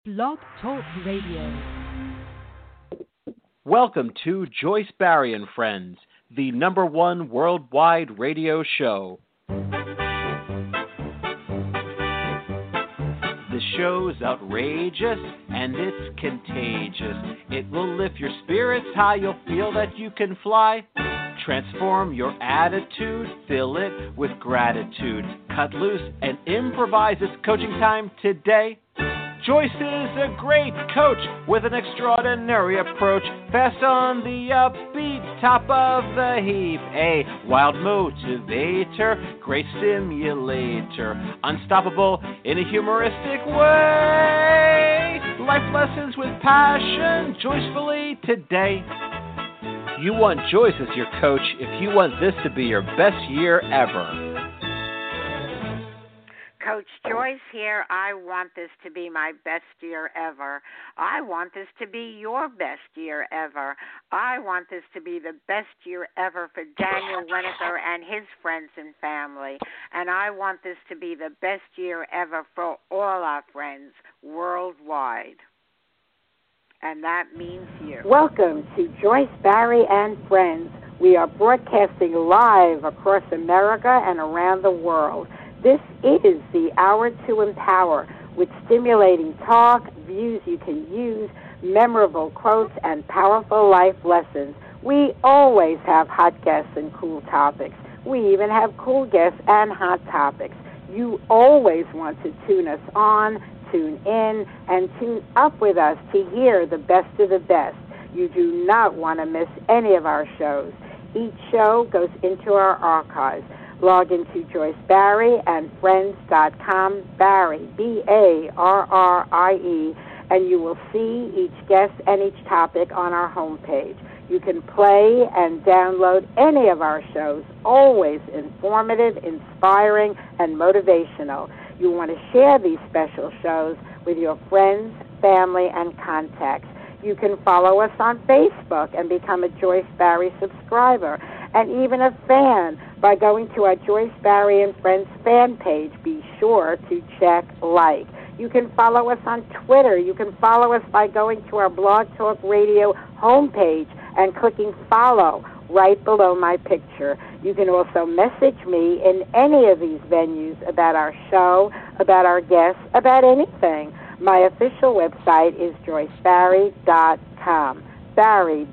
Blog Talk Radio. Welcome to Joyce Barrie and Friends, the #1 worldwide radio show. The show's outrageous and it's contagious. It will lift your spirits high, you'll feel that you can fly. Transform your attitude, fill it with gratitude. Cut loose and improvise. It's coaching time today. Joyce is a great coach with an extraordinary approach. Fast on the upbeat, top of the heap. A wild motivator, great stimulator. Unstoppable in a humoristic way. Life lessons with passion, joyfully today. You want Joyce as your coach if you want this to be your best year ever. Coach Joyce here. I want this to be my best year ever. I want this to be your best year ever. I want this to be the best year ever for Daniel Winokur and his friends and family. And I want this to be the best year ever for all our friends worldwide. And that means you. Welcome to Joyce Barrie and Friends. We are broadcasting live across America and around the world. This is the Hour to Empower, with stimulating talk, views you can use, memorable quotes, and powerful life lessons. We always have hot guests and cool topics. We even have cool guests and hot topics. You always want to tune us on, tune in, and tune up with us to hear the best of the best. You do not want to miss any of our shows. Each show goes into our archives. Log into JoyceBarrieandFriends.com, Barrie, B-A-R-R-I-E, and you will see each guest and each topic on our homepage. You can play and download any of our shows, always informative, inspiring, and motivational. You want to share these special shows with your friends, family, and contacts. You can follow us on Facebook and become a Joyce Barrie subscriber, and even a fan by going to our Joyce Barrie and Friends fan page. Be sure to check like. You can follow us on Twitter. You can follow us by going to our Blog Talk Radio homepage and clicking follow right below my picture. You can also message me in any of these venues about our show, about our guests, about anything. My official website is joycebarrie.com. Barrie,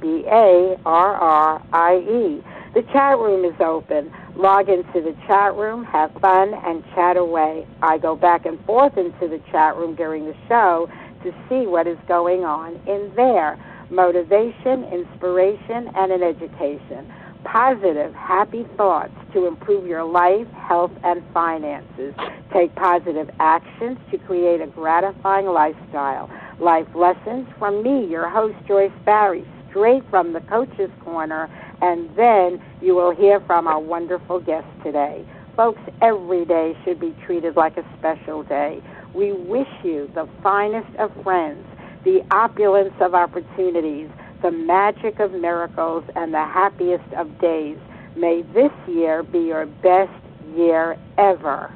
B-A-R-R-I-E. The chat room is open. Log into the chat room, have fun, and chat away. I go back and forth into the chat room during the show to see what is going on in there. Motivation, inspiration, and an education. Positive, happy thoughts to improve your life, health, and finances. Take positive actions to create a gratifying lifestyle. Life lessons from me, your host, Joyce Barrie, straight from the Coach's Corner, and then you will hear from our wonderful guest today. Folks, every day should be treated like a special day. We wish you the finest of friends, the opulence of opportunities, the magic of miracles, and the happiest of days. May this year be your best year ever.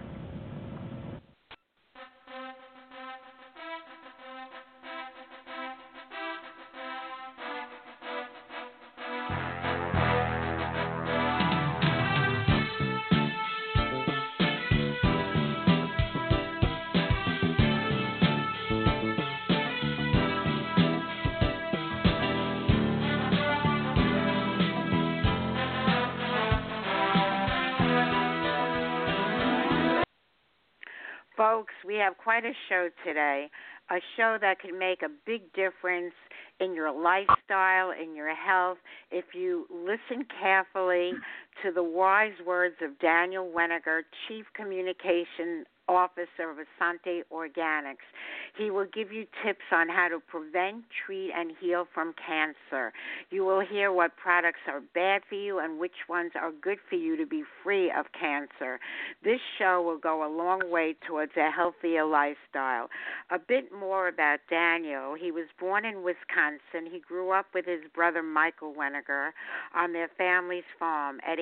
Folks, we have quite a show today, a show that can make a big difference in your lifestyle, in your health, if you listen carefully to the wise words of Daniel Winokur, Chief Communication Officer of Asante Organics. He will give you tips on how to prevent, treat, and heal from cancer. You will hear what products are bad for you and which ones are good for you to be free of cancer. This show will go a long way towards a healthier lifestyle. A bit more about Daniel. He was born in Wisconsin. He grew up with his brother Michael Winokur on their family's farm. At age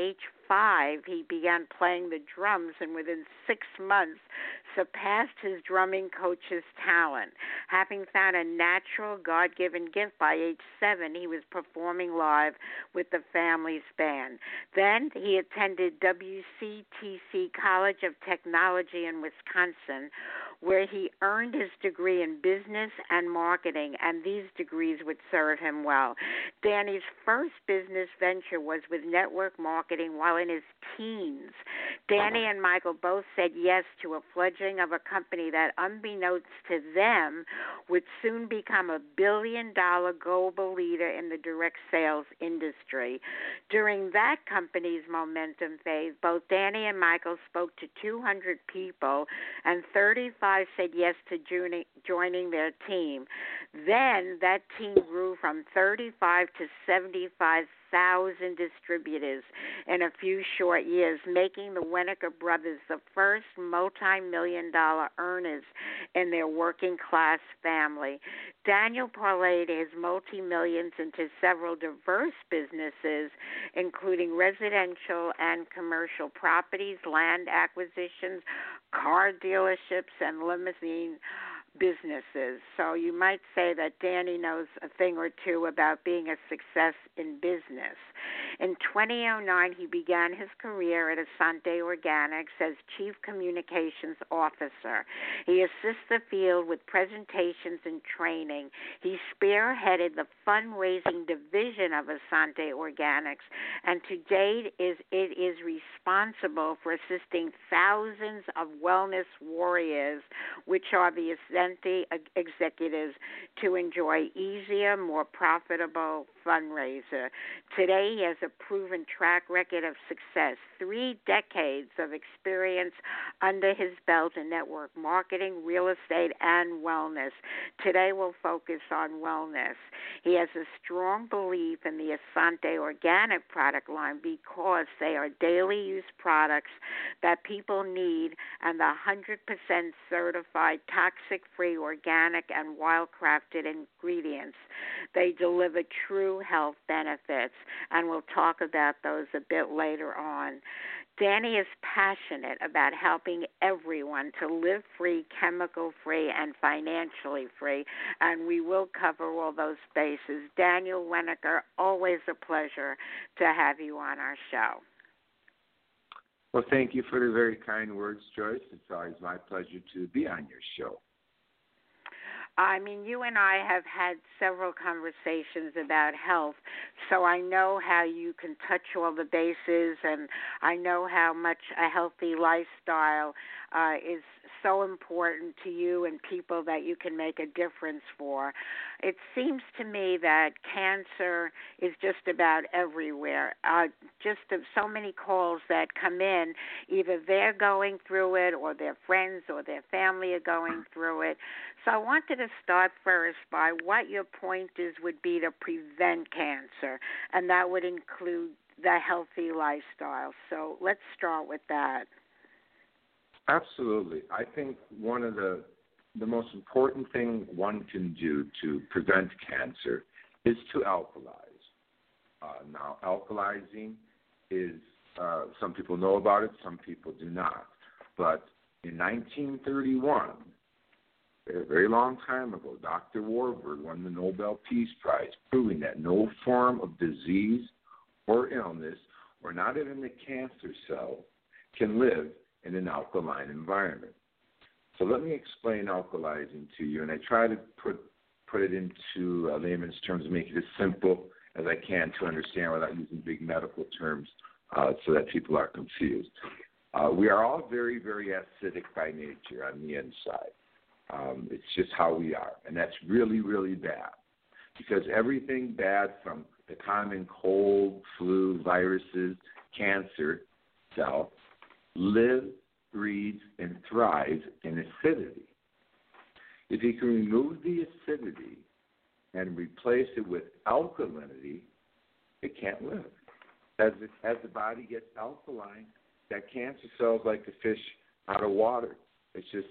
5, he began playing the drums, and within 6 months surpassed his drumming coach's talent. Having found a natural God-given gift by age 7, he was performing live with the family's band. Then he attended WCTC College of Technology in Wisconsin, where he earned his degree in business and marketing, and these degrees would serve him well. Danny's first business venture was with network marketing while in his teens. Danny and Michael both said yes to a fledgling of a company that, unbeknownst to them, would soon become a billion-dollar global leader in the direct sales industry. During that company's momentum phase, both Danny and Michael spoke to 200 people, and 35 said yes to joining their team. Then that team grew from 35 to 75,000 distributors in a few short years, making the Winokur brothers the first multi-million-dollar earners in their working-class family. Daniel parlayed his multi-millions into several diverse businesses, including residential and commercial properties, land acquisitions, car dealerships, and limousine businesses. So you might say that Danny knows a thing or two about being a success in business. In 2009, he began his career at Asante Organics as Chief Communications Officer. He assists the field with presentations and training. He spearheaded the fundraising division of Asante Organics, and to date it is responsible for assisting thousands of wellness warriors, which are the Asante executives, to enjoy easier, more profitable fundraiser. Today, he has a proven track record of success, 3 decades of experience under his belt in network marketing, real estate, and wellness. Today, we'll focus on wellness. He has a strong belief in the Asante Organic product line because they are daily use products that people need, and the 100% certified toxic-free, organic, and wild-crafted ingredients. They deliver true health benefits, and we'll talk about those a bit later on. Danny is passionate about helping everyone to live free, chemical-free, and financially free, and we will cover all those bases. Daniel Winokur, always a pleasure to have you on our show. Well, thank you for the very kind words, Joyce. It's always my pleasure to be on your show. I mean, you and I have had several conversations about health, so I know how you can touch all the bases, and I know how much a healthy lifestyle is so important to you and people that you can make a difference for. It seems to me that cancer is just about everywhere. So many calls that come in, either they're going through it or their friends or their family are going through it. So I wanted to start first by what your pointers would be to prevent cancer, and that would include the healthy lifestyle. So let's start with that. Absolutely. I think one of the most important thing one can do to prevent cancer is to alkalize. Now, alkalizing is, some people know about it, some people do not. But in 1931, a very long time ago, Dr. Warburg won the Nobel Peace Prize, proving that no form of disease or illness, or not even the cancer cell, can live in an alkaline environment. So let me explain alkalizing to you, and I try to put it into layman's terms and make it as simple as I can to understand without using big medical terms so that people are confused. We are all very, very acidic by nature on the inside. It's just how we are, and that's really, really bad, because everything bad from the common cold, flu, viruses, cancer cell lives, breathes, and thrives in acidity. If you can remove the acidity and replace it with alkalinity, it can't live. As the body gets alkaline, that cancer cell is like the fish out of water. It's just,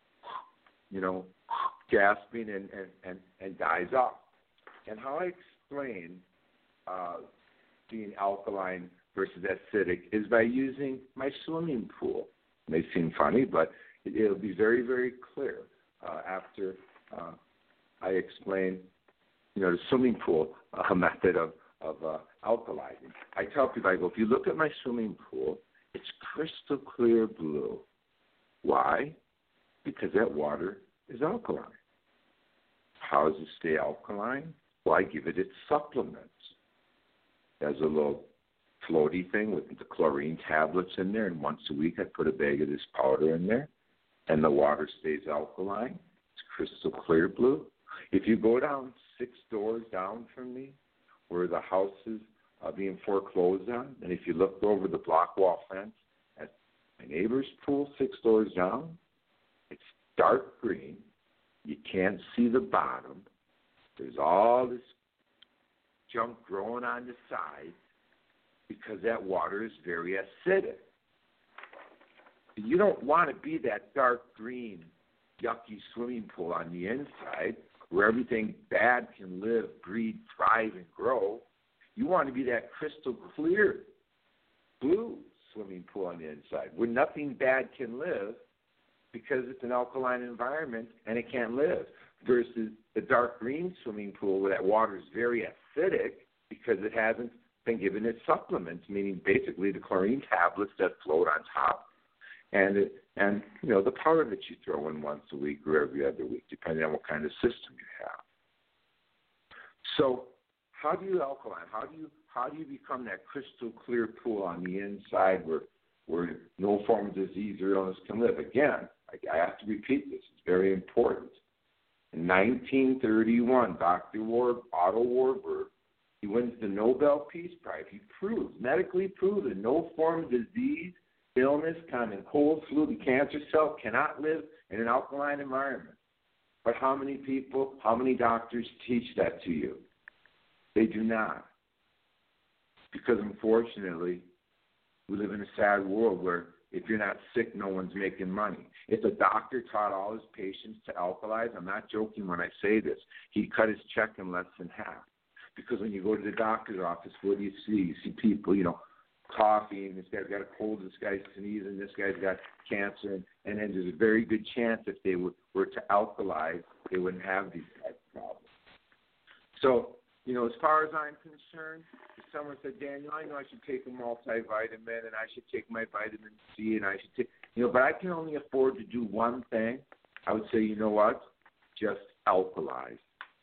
gasping and dies off. And how I explain being alkaline versus acidic is by using my swimming pool. It may seem funny, but it'll be very, very clear after I explain, the swimming pool method of alkalizing. I tell people, I go, if you look at my swimming pool, it's crystal clear blue. Why? Because that water is alkaline. How does it stay alkaline? Well, I give it its supplements. There's a little floaty thing with the chlorine tablets in there, and once a week I put a bag of this powder in there, and the water stays alkaline. It's crystal clear blue. If you go down 6 doors down from me, where the houses are being foreclosed on, and if you looked over the block wall fence at my neighbor's pool 6 doors down, it's dark green. You can't see the bottom. There's all this junk growing on the side because that water is very acidic. You don't want to be that dark green, yucky swimming pool on the inside where everything bad can live, breed, thrive, and grow. You want to be that crystal clear blue swimming pool on the inside where nothing bad can live because it's an alkaline environment and it can't live, versus the dark green swimming pool where that water is very acidic because it hasn't been given its supplements, meaning basically the chlorine tablets that float on top and the powder that you throw in once a week or every other week, depending on what kind of system you have. So how do you alkaline? How do you become that crystal clear pool on the inside where no form of disease or illness can live? Again, I have to repeat this. It's very important. In 1931, Otto Warburg, he wins the Nobel Peace Prize. He proves, medically proven, no form of disease, illness, common cold, flu, the cancer cell cannot live in an alkaline environment. But how many people, how many doctors teach that to you? They do not. Because unfortunately, we live in a sad world where if you're not sick, no one's making money. If a doctor taught all his patients to alkalize, I'm not joking when I say this, he'd cut his check in less than half. Because when you go to the doctor's office, what do you see? You see people, coughing, this guy's got a cold, this guy's sneezing, this guy's got cancer, and then there's a very good chance if they were to alkalize, they wouldn't have these type of problems. So, as far as I'm concerned, if someone said, Daniel, I know I should take a multivitamin and I should take my vitamin C and I should take, but I can only afford to do one thing, I would say, you know what? Just alkalize.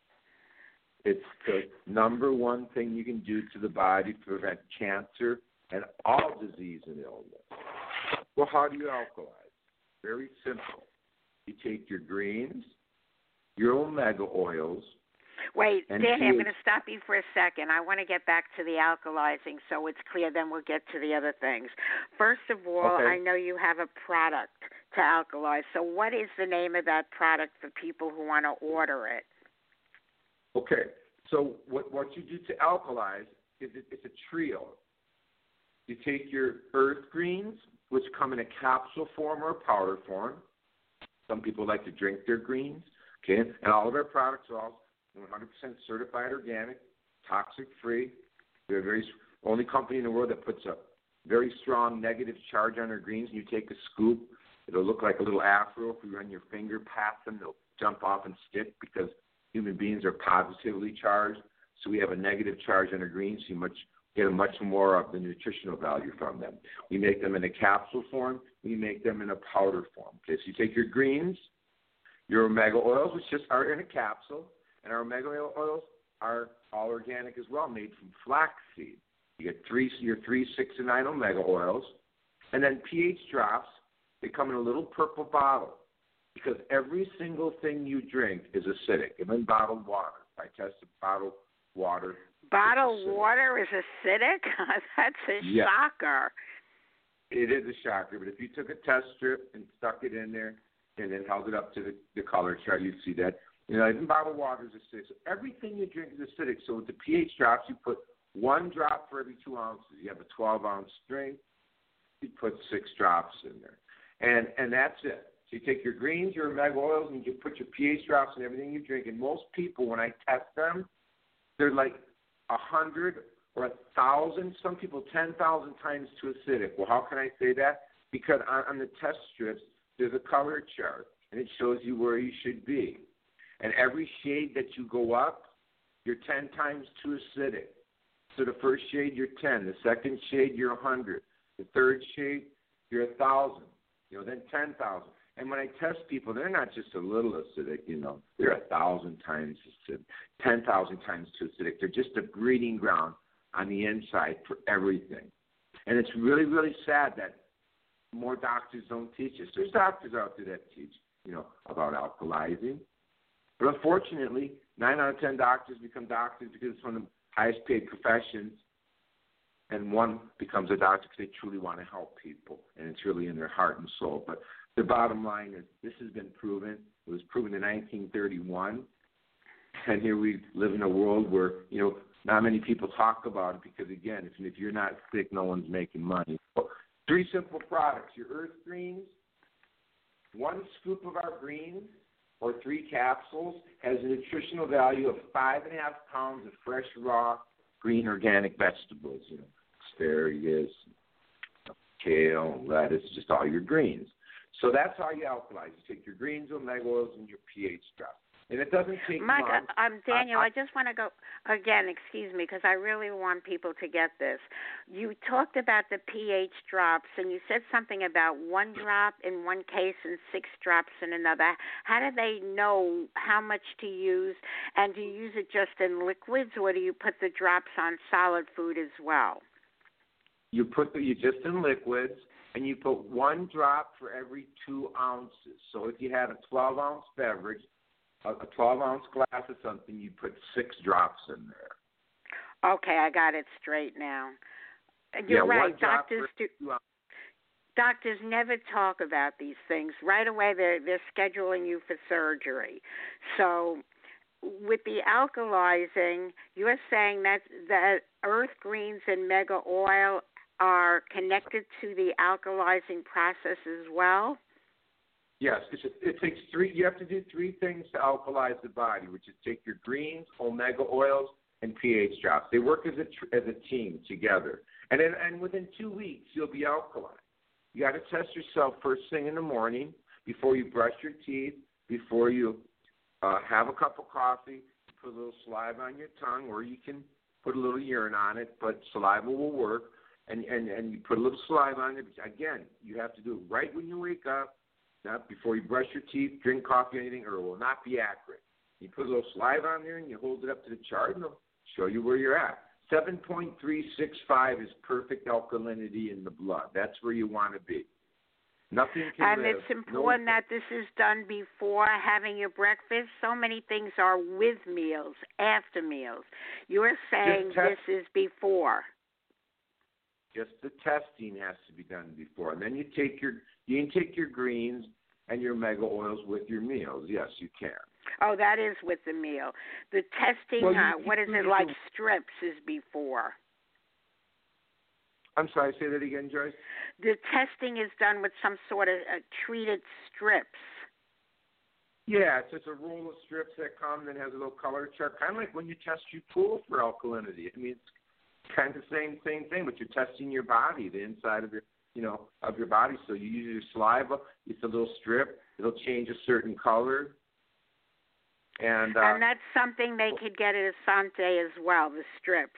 It's the number one thing you can do to the body to prevent cancer and all disease and illness. Well, how do you alkalize? Very simple. You take your greens, your omega oils. Wait, Danny, I'm going to stop you for a second. I want to get back to the alkalizing so it's clear, then we'll get to the other things. First of all, okay. I know you have a product to alkalize. So what is the name of that product for people who want to order it? Okay, so what you do to alkalize is it's a trio. You take your earth greens, which come in a capsule form or a powder form. Some people like to drink their greens, okay? And all of our products are all 100% certified organic, toxic-free. We're the only company in the world that puts a very strong negative charge on our greens. And you take a scoop, it'll look like a little afro. If you run your finger past them, they'll jump off and stick because human beings are positively charged. So we have a negative charge on our greens, so you get much more of the nutritional value from them. We make them in a capsule form. We make them in a powder form. Okay, so you take your greens, your omega oils, which just are in a capsule, and our omega oils are all organic as well, made from flaxseed. You get your 3, 6, and 9 omega oils, and then pH drops. They come in a little purple bottle because every single thing you drink is acidic. Even bottled water. I tested bottled water. Bottled water is acidic? That's a shocker. It is a shocker, but if you took a test strip and stuck it in there and then held it up to the color chart, you'd see that. Even bottled water is acidic. So everything you drink is acidic. So with the pH drops, you put 1 drop for every 2 ounces. You have a 12-ounce drink, you put 6 drops in there. And that's it. So you take your greens, your omega oils, and you put your pH drops in everything you drink. And most people, when I test them, they're like 100 or 1,000, some people 10,000 times too acidic. Well, how can I say that? Because on the test strips, there's a color chart, and it shows you where you should be. And every shade that you go up, you're 10 times too acidic. So the first shade, you're 10. The second shade, you're 100. The third shade, you're 1,000. Then 10,000. And when I test people, they're not just a little acidic, They're 1,000 times acidic, 10,000 times too acidic. They're just a breeding ground on the inside for everything. And it's really, really sad that more doctors don't teach this. There's doctors out there that teach, about alkalizing. But unfortunately, 9 out of 10 doctors become doctors because it's one of the highest paid professions. And one becomes a doctor because they truly want to help people. And it's really in their heart and soul. But the bottom line is this has been proven. It was proven in 1931. And here we live in a world where, not many people talk about it because, again, if you're not sick, no one's making money. So 3 simple products. Your Earth Greens, 1 scoop of our greens or 3 capsules has a nutritional value of 5.5 pounds of fresh, raw, green organic vegetables, asparagus, kale, lettuce, just all your greens. So that's how you alkalize. You take your greens, omega oils, and your pH drop. And it doesn't take Mike, long. Daniel, I just want to go again, excuse me, because I really want people to get this. You talked about the pH drops, and you said something about 1 drop in one case and 6 drops in another. How do they know how much to use? And do you use it just in liquids, or do you put the drops on solid food as well? You just in liquids, and you put 1 drop for every 2 ounces. So if you had a 12-ounce beverage, a 12-ounce glass of something, you put 6 drops in there. Okay, I got it straight now. You're right. Doctors never talk about these things. Right away, they're scheduling you for surgery. So with the alkalizing, you're saying that Earth Greens and Mega Oil are connected to the alkalizing process as well? Yes, it takes 3. You have to do 3 things to alkalize the body, which is take your greens, omega oils, and pH drops. They work as a team together, and within 2 weeks you'll be alkaline. You got to test yourself first thing in the morning before you brush your teeth, before you have a cup of coffee. Put a little saliva on your tongue, or you can put a little urine on it, but saliva will work. And you put a little saliva on it. Again, you have to do it right when you wake up. Not before you brush your teeth, drink coffee, anything, or it will not be accurate. You put a little saliva on there and you hold it up to the chart, and it'll show you where you're at. 7.365 is perfect alkalinity in the blood. That's where you want to be. Nothing can And live. it's important that this is done before having your breakfast. So many things are with meals, after meals. You're saying this is before. Just the testing has to be done before, and then you can take your greens and your mega oils with your meals. Yes, you can. Oh, that is with the meal. The testing, what is it like? Strips is before. I'm sorry, say that again, Joyce. The testing is done with some sort of treated strips. Yeah, it's just a roll of strips that come and has a little color chart, kind of like when you test your pool for alkalinity. I mean, it's kind of the same thing, but you're testing your body, the inside of your body. So you use your saliva. It's a little strip. It'll change a certain color. And that's something they could get at Asante as well, the strips.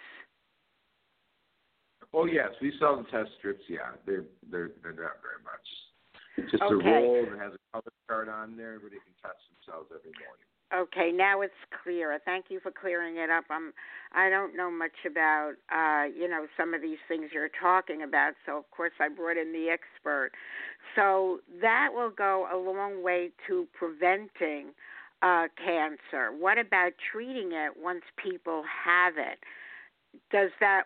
Oh yes, we sell the test strips. Yeah, they're not very much. It's just a roll and it has a color chart on there where they can test themselves every morning. Okay, now it's clearer. Thank you for clearing it up. I don't know much about some of these things you're talking about, so of course I brought in the expert. So that will go a long way to preventing cancer. What about treating it once people have it? Does that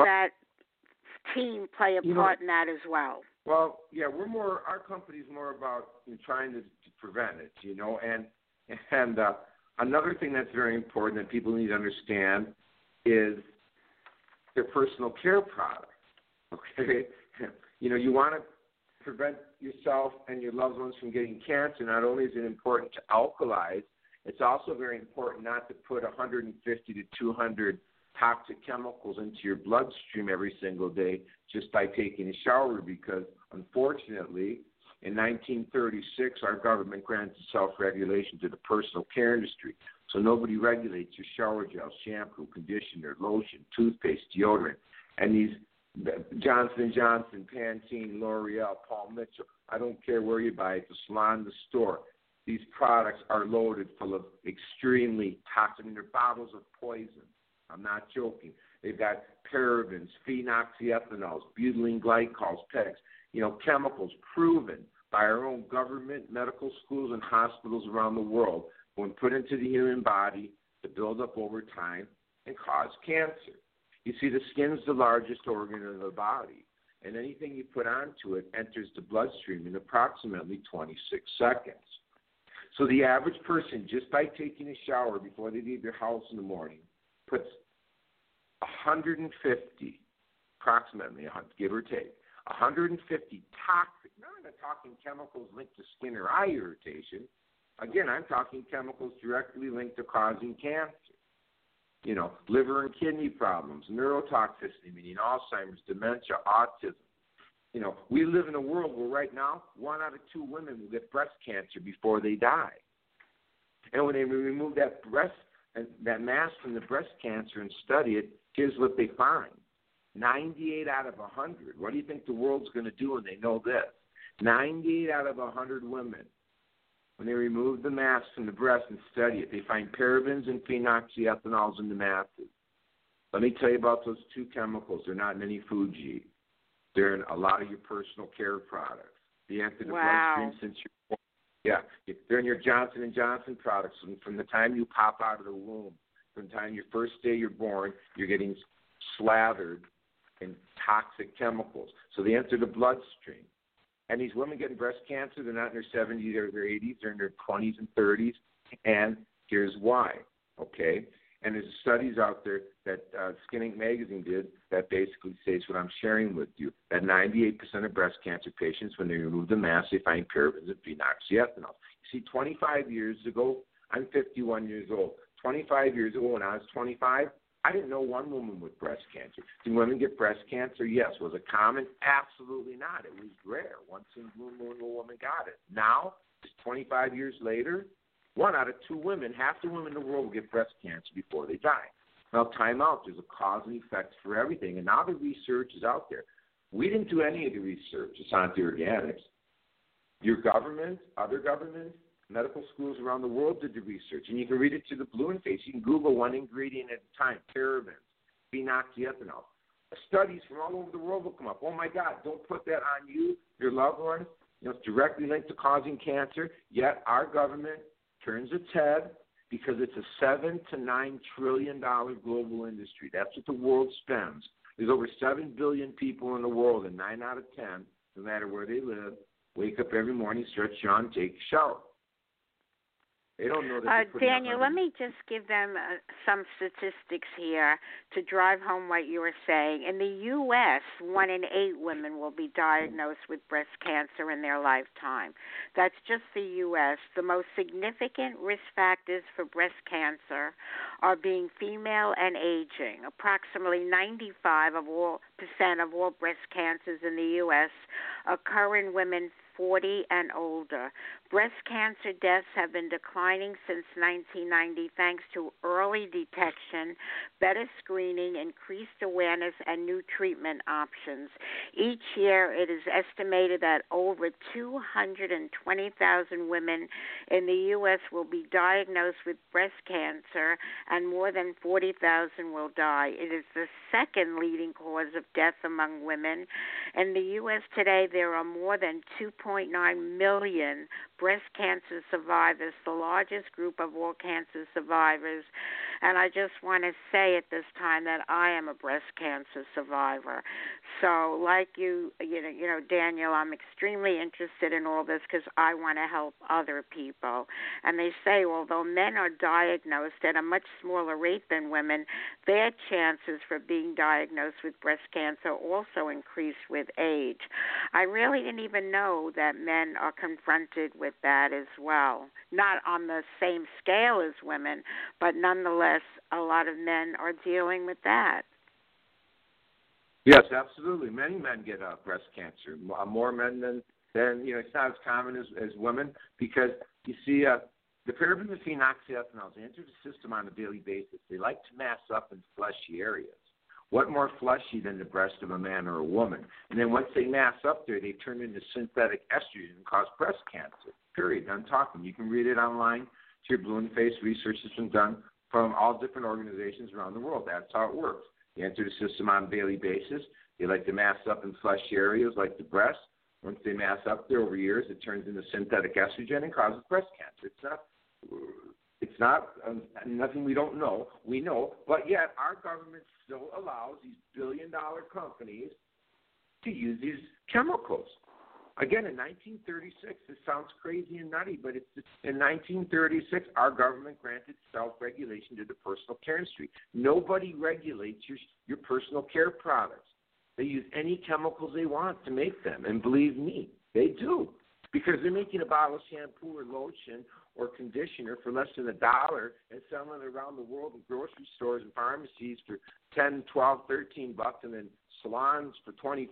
team play a part in that as well? Well, yeah, our company's more about trying to prevent it, and another thing that's very important that people need to understand is their personal care products. Okay, you want to prevent yourself and your loved ones from getting cancer. Not only is it important to alkalize, it's also very important not to put 150 to 200 toxic chemicals into your bloodstream every single day just by taking a shower, because unfortunately in 1936 our government granted self-regulation to the personal care industry. So nobody regulates your shower gel, shampoo, conditioner, lotion, toothpaste, deodorant. And these Johnson & Johnson, Pantene, L'Oreal, Paul Mitchell, I don't care where you buy it, the salon, the store, these products are loaded full of extremely toxic, they're bottles of poison. I'm not joking. They've got parabens, phenoxyethanols, butylene glycols, PEGs, chemicals proven by our own government, medical schools, and hospitals around the world when put into the human body to build up over time and cause cancer. You see, the skin's the largest organ of the body, and anything you put onto it enters the bloodstream in approximately 26 seconds. So the average person, just by taking a shower before they leave their house in the morning, puts 150, approximately, give or take, 150 toxic, now I'm not talking chemicals linked to skin or eye irritation. Again, I'm talking chemicals directly linked to causing cancer. Liver and kidney problems, neurotoxicity, meaning Alzheimer's, dementia, autism. We live in a world where right now 1 out of 2 women will get breast cancer before they die. And when they remove that mass from the breast cancer and study it, here's what they find. 98 out of 100. What do you think the world's going to do when they know this? 98 out of 100 women, when they remove the mass from the breast and study it, they find parabens and phenoxyethanols in the masses. Let me tell you about those 2 chemicals. They're not in any food, G. They're in a lot of your personal care products. They enter the bloodstream since you're born. Yeah, they're in your Johnson & Johnson products. From the time you pop out of the womb, from the time your first day you're born, you're getting slathered in toxic chemicals. So they enter the bloodstream. And these women getting breast cancer, they're not in their 70s or their 80s, they're in their 20s and 30s. And here's why, okay? And there's studies out there that Skin Inc. magazine did that basically states what I'm sharing with you, that 98% of breast cancer patients, when they remove the mass, they find parabens and phenoxyethanol. You see, 25 years ago, I'm 51 years old. 25 years ago, when I was 25, I didn't know one woman with breast cancer. Did women get breast cancer? Yes. Was it common? Absolutely not. It was rare. Once in a blue moon, a woman got it. Now, just 25 years later, 1 out of 2 women, half the women in the world will get breast cancer before they die. Now, time out. There's a cause and effect for everything, and now the research is out there. We didn't do any of the research. It's on the organics. Your government, other governments, medical schools around the world did the research, and you can read it to the blue in face. You can Google one ingredient at a time, parabens, phenoxyethanol. Studies from all over the world will come up. Oh, my God, don't put that on you, your loved ones. It's directly linked to causing cancer, yet our government turns its head because it's a $7 to $9 trillion global industry. That's what the world spends. There's over 7 billion people in the world, and 9 out of 10, no matter where they live, wake up every morning, stretch on, take a shower. They don't know that. Daniel, let me just give them some statistics here to drive home what you were saying. In the U.S., 1 in 8 women will be diagnosed with breast cancer in their lifetime. That's just the U.S. The most significant risk factors for breast cancer are being female and aging. Approximately 95% of all breast cancers in the U.S. occur in women 40 and older. Breast cancer deaths have been declining since 1990 thanks to early detection, better screening, increased awareness, and new treatment options. Each year, it is estimated that over 220,000 women in the U.S. will be diagnosed with breast cancer, and more than 40,000 will die. It is the second leading cause of death among women. In the U.S. today, there are more than 2.9 million breast cancer survivors, the largest group of all cancer survivors. And I just want to say at this time that I am a breast cancer survivor. So like you know, Daniel, I'm extremely interested in all this because I want to help other people. And they say, although men are diagnosed at a much smaller rate than women, their chances for being diagnosed with breast cancer also increase with age. I really didn't even know that men are confronted with with that as well. Not on the same scale as women, but nonetheless, a lot of men are dealing with that. Yes, absolutely. Many men get breast cancer. More men than it's not as common as women, because you see the pyriproxine oxyethanols enter the system on a daily basis. They like to mass up in fleshy areas. What more fleshy than the breast of a man or a woman? And then once they mass up there, they turn into synthetic estrogen and cause breast cancer, period. I'm talking. You can read it online. It's your blue in the face. Research has been done from all different organizations around the world. That's how it works. They enter the system on a daily basis. They like to mass up in fleshy areas like the breast. Once they mass up there over years, it turns into synthetic estrogen and causes breast cancer. It's not nothing we don't know. We know, but yet our government still allows these billion-dollar companies to use these chemicals. Again, in 1936, this sounds crazy and nutty, but in 1936, our government granted self-regulation to the personal care industry. Nobody regulates your personal care products. They use any chemicals they want to make them, and believe me, they do, because they're making a bottle of shampoo or lotion or conditioner for less than $1 and selling it around the world in grocery stores and pharmacies for $10, $12, $13, and then salons for $25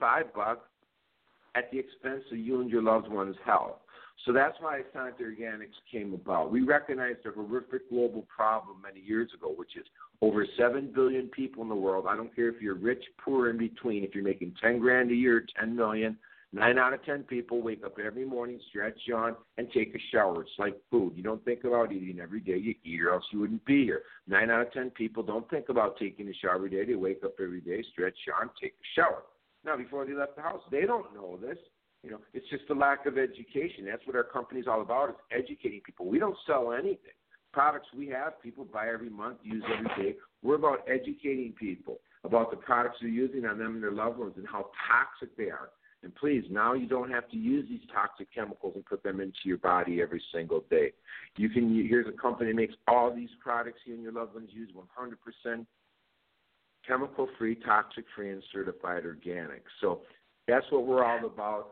at the expense of you and your loved one's health. So that's why Santé Organics came about. We recognized a horrific global problem many years ago, which is over 7 billion people in the world. I don't care if you're rich, poor, in between. If you're making $10,000 a year, 10 million, 9 out of 10 people wake up every morning, stretch, yawn, and take a shower. It's like food. You don't think about eating every day. You eat, or else you wouldn't be here. 9 out of 10 people don't think about taking a shower every day. They wake up every day, stretch, yawn, take a shower. Now, before they left the house, they don't know this. It's just a lack of education. That's what our company's all about, is educating people. We don't sell anything. Products we have, people buy every month, use every day. We're about educating people about the products they're using on them and their loved ones and how toxic they are. And please, now you don't have to use these toxic chemicals and put them into your body every single day. Here's a company that makes all these products you and your loved ones use 100% chemical-free, toxic-free, and certified organic. So that's what we're all about.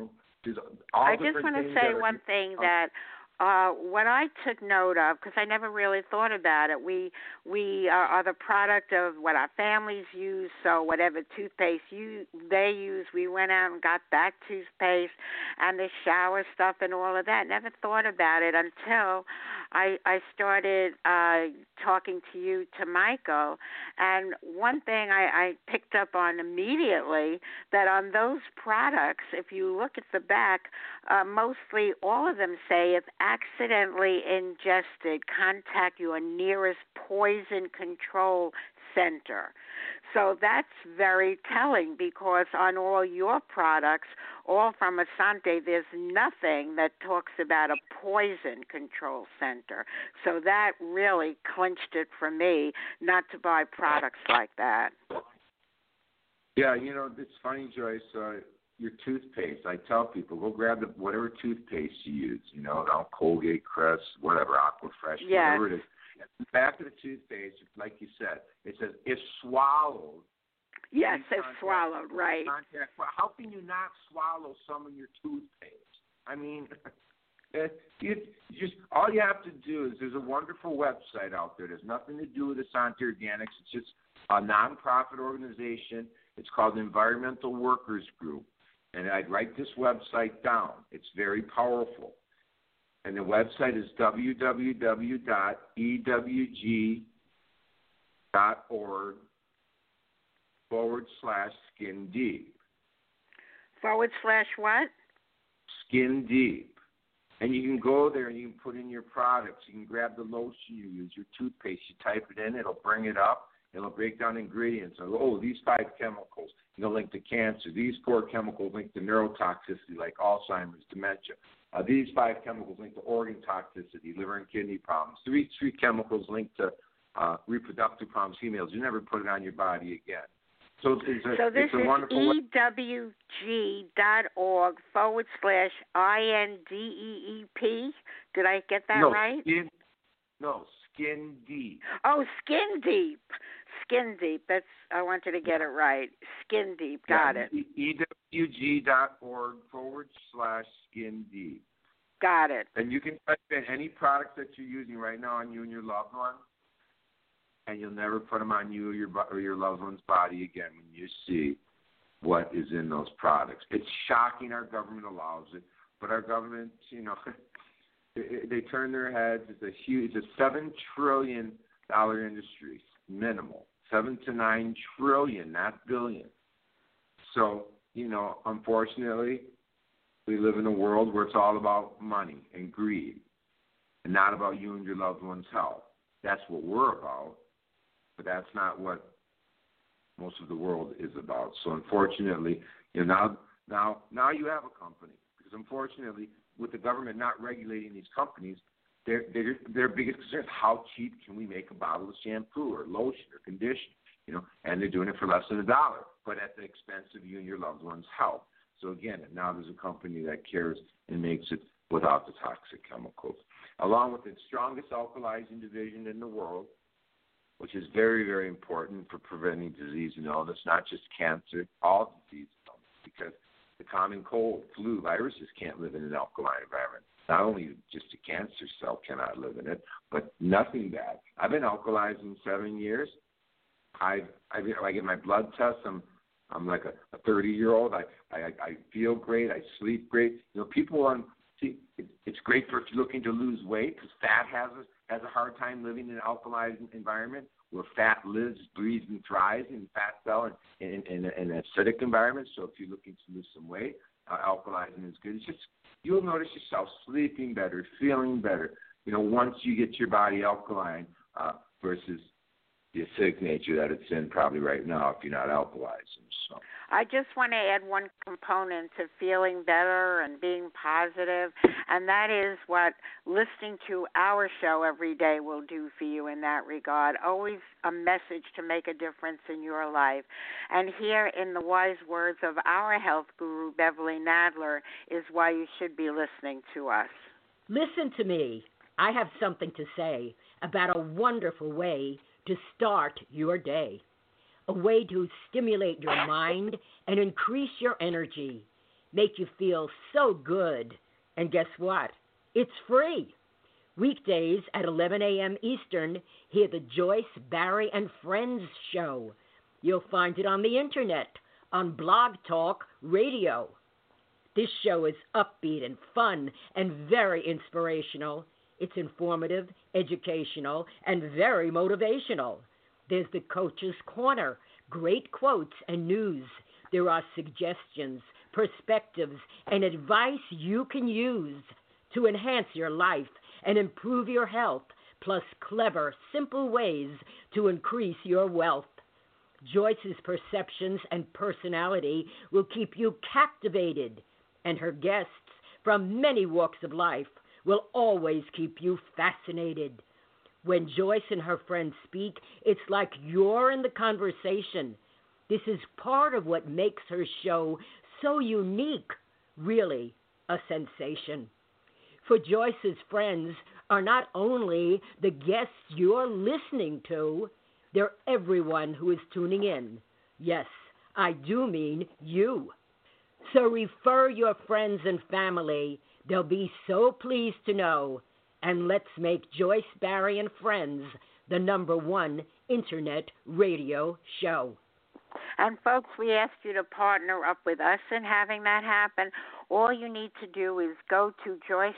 I just want to say one thing that what I took note of, because I never really thought about it, we are the product of what our families use, so whatever toothpaste they use, we went out and got that toothpaste and the shower stuff and all of that. Never thought about it until I started talking to Michael, and one thing I picked up on immediately, that on those products, if you look at the back, mostly all of them say if accidentally ingested, contact your nearest poison control center. So that's very telling, because on all your products, all from Asante, there's nothing that talks about a poison control center. So that really clinched it for me not to buy products like that. Yeah, it's funny, Joyce. Your toothpaste, I tell people, go grab whatever toothpaste you use, Colgate, Crest, whatever, Aquafresh, yes. whatever it is. The back of the toothpaste, like you said, it says, if swallowed. Yes, if swallowed, right. How can you not swallow some of your toothpaste? I mean, all you have to do is, there's a wonderful website out there. There's nothing to do with Asante Organics. It's just a nonprofit organization. It's called the Environmental Workers Group. And I'd write this website down. It's very powerful. And the website is www.ewg.org/skin deep. / what? Skin deep. And you can go there and you can put in your products. You can grab the lotion you use, your toothpaste. You type it in. It'll bring it up. It'll break down ingredients. These 5 chemicals, link to cancer. These 4 chemicals link to neurotoxicity like Alzheimer's, dementia. These 5 chemicals link to organ toxicity, liver and kidney problems. 3 chemicals link to reproductive problems, females. You never put it on your body again. So this is EWG.org/INDEEP. Did I get that right? Skin Deep. Oh, Skin Deep. Skin Deep. I wanted to get it right. Skin Deep. Got it. EWG.org /skin deep. Got it. And you can type in any products that you're using right now on you and your loved ones, and you'll never put them on you or your loved one's body again when you see what is in those products. It's shocking our government allows it, but our government, they turn their heads. It's a $7 trillion industry, minimal. 7 to 9 trillion, not billion. So, unfortunately, we live in a world where it's all about money and greed and not about you and your loved one's health. That's what we're about, but that's not what most of the world is about. So, unfortunately, now you have a company, because unfortunately, with the government not regulating these companies, their biggest concern is how cheap can we make a bottle of shampoo or lotion or conditioner, and they're doing it for less than $1, but at the expense of you and your loved one's health. So again, now there's a company that cares and makes it without the toxic chemicals, along with its strongest alkalizing division in the world, which is very, very important for preventing disease and illness, not just cancer, all disease and illness, because the common cold, flu, viruses can't live in an alkaline environment. Not only just a cancer cell cannot live in it, but nothing bad. I've been alkalizing 7 years. I get my blood tests. I'm like a 30-year-old. I feel great. I sleep great. People it's great for if you're looking to lose weight, because fat has a hard time living in an alkalized environment where fat lives, breathes, and thrives in fat cell and in an acidic environment. So if you're looking to lose some weight, alkalizing is good. It's just you'll notice yourself sleeping better, feeling better. Once you get your body alkaline versus the acidic nature that it's in probably right now if you're not alkalizing. So I just want to add one component to feeling better and being positive, and that is what listening to our show every day will do for you in that regard. Always a message to make a difference in your life. And here in the wise words of our health guru, Beverly Nadler, is why you should be listening to us. Listen to me. I have something to say about a wonderful way to start your day. A way to stimulate your mind and increase your energy, make you feel so good. And guess what? It's free. Weekdays at 11 a.m. Eastern, hear the Joyce, Barry, and Friends show. You'll find it on the internet, on Blog Talk Radio. This show is upbeat and fun and very inspirational. It's informative, educational, and very motivational. There's the Coach's Corner, great quotes and news. There are suggestions, perspectives, and advice you can use to enhance your life and improve your health, plus clever, simple ways to increase your wealth. Joyce's perceptions and personality will keep you captivated, and her guests from many walks of life will always keep you fascinated. When Joyce and her friends speak, it's like you're in the conversation. This is part of what makes her show so unique, really a sensation. For Joyce's friends are not only the guests you're listening to, they're everyone who is tuning in. Yes, I do mean you. So refer your friends and family. They'll be so pleased to know. And let's make Joyce, Barry, and Friends the #1 internet radio show. And folks, we ask you to partner up with us in having that happen. All you need to do is go to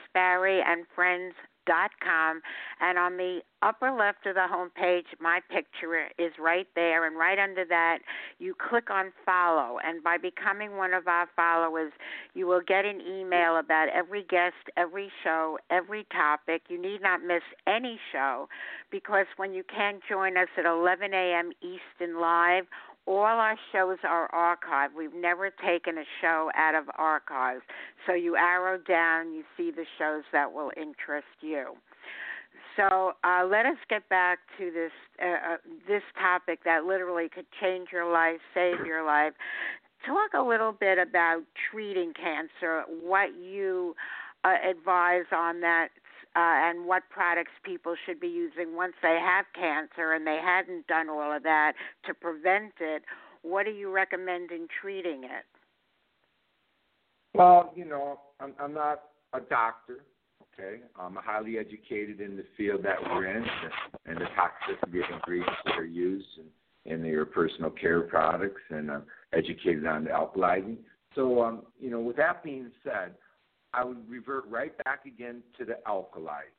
JoyceBarryandFriends.com, and on the upper left of the homepage, my picture is right there, and right under that, you click on follow, and by becoming one of our followers, you will get an email about every guest, every show, every topic. You need not miss any show, because when you can join us at 11 a.m. Eastern Live, all our shows are archived. We've never taken a show out of archives. So you arrow down, you see the shows that will interest you. So let us get back to this topic that literally could change your life, save your life. Talk a little bit about treating cancer, what you advise on that, and what products people should be using once they have cancer and they hadn't done all of that to prevent it. What do you recommend in treating it? Well, I'm not a doctor, okay? Highly educated in the field that we're in and the toxicity of ingredients that are used in your personal care products, and educated on the alkalizing. So, with that being said, I would revert right back again to the alkalizing.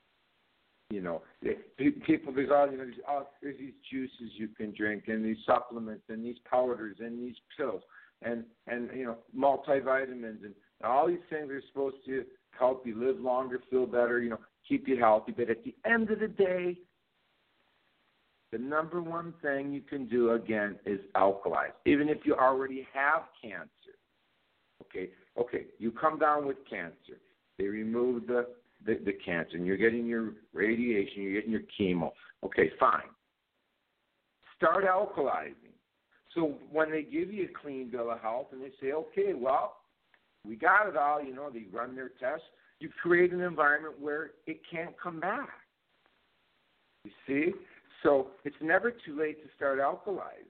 People, there's these juices you can drink, and these supplements, and these powders, and these pills, and multivitamins, and all these things are supposed to help you live longer, feel better, keep you healthy. But at the end of the day, the number one thing you can do, again, is alkalize. Even if you already have cancer. Okay, you come down with cancer. They remove the cancer, and you're getting your radiation, you're getting your chemo. Okay, fine. Start alkalizing. So when they give you a clean bill of health and they say, okay, well, we got it all, they run their tests, you create an environment where it can't come back. You see? So it's never too late to start alkalizing.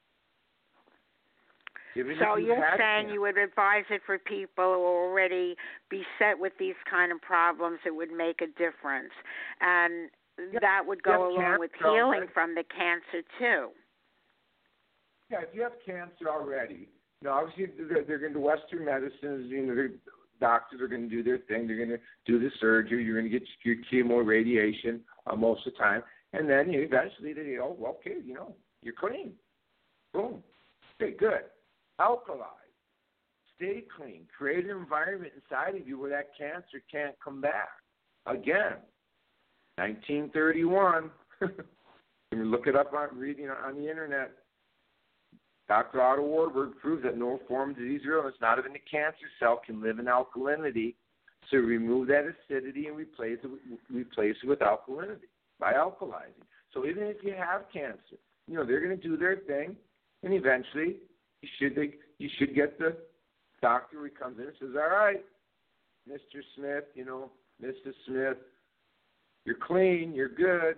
So you're saying you would advise it for people who already beset with these kind of problems, it would make a difference. And that would go along with healing from the cancer, too. Yeah, if you have cancer already, obviously they're going to do Western medicines, their doctors are going to do their thing. They're going to do the surgery. You're going to get your chemo radiation most of the time. And then eventually they go, well, okay, you're clean. Boom. Okay, good. Alkalize. Stay clean. Create an environment inside of you where that cancer can't come back. Again, 1931. You can look it up on reading on the internet. Dr. Otto Warburg proves that no form of disease or illness not of any cancer cell can live in alkalinity. So remove that acidity and replace it with alkalinity by alkalizing. So even if you have cancer, they're going to do their thing, and eventually you should get the doctor who comes in and says, all right, Mr. Smith, Mrs. Smith, you're clean, you're good.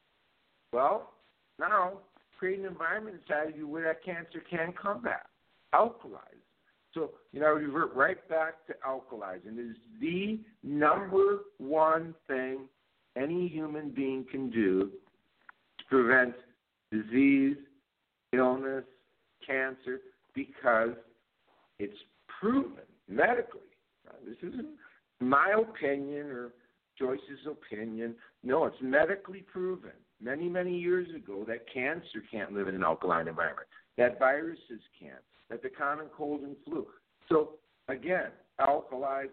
Well, now create an environment inside of you where that cancer can come back. Alkalize. So, revert right back to alkalizing. It is the number one thing any human being can do to prevent disease, illness, cancer, because it's proven medically. This isn't my opinion or Joyce's opinion. No, it's medically proven many, many years ago that cancer can't live in an alkaline environment, that viruses can't, that the common cold and flu. So, again, alkalize.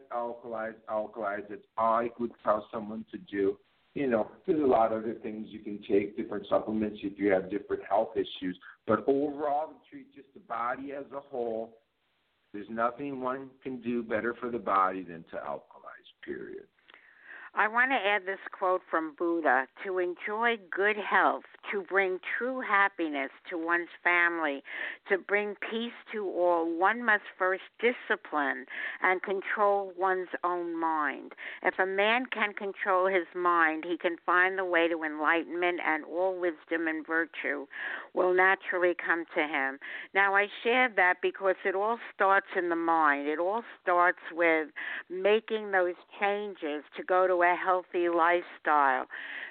That's all I would tell someone to do. There's a lot of other things you can take, different supplements if you have different health issues. But overall, to treat just the body as a whole, there's nothing one can do better for the body than to alkalize, period. I want to add this quote from Buddha: to enjoy good health, to bring true happiness to one's family, to bring peace to all, one must first discipline and control one's own mind. If a man can control his mind, he can find the way to enlightenment, and all wisdom and virtue will naturally come to him. Now, I share that because it all starts in the mind. It all starts with making those changes to go to a healthy lifestyle.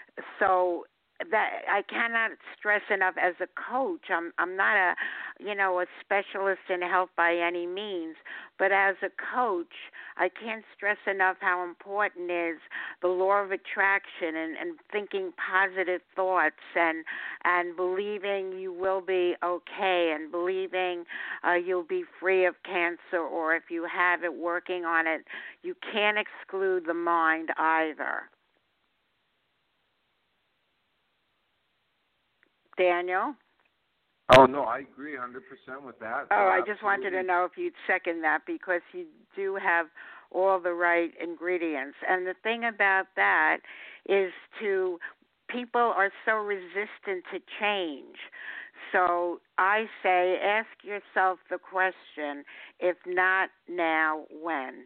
So that I cannot stress enough as a coach. I'm not a specialist in health by any means, but as a coach, I can't stress enough how important is the law of attraction and thinking positive thoughts and believing you will be okay and believing you'll be free of cancer, or if you have it, working on it. You can't exclude the mind either. Daniel? Oh, no, I agree 100% with that. Oh, I just wanted to know if you'd second that, because you do have all the right ingredients. And the thing about that is people are so resistant to change. So I say, ask yourself the question, if not now, when?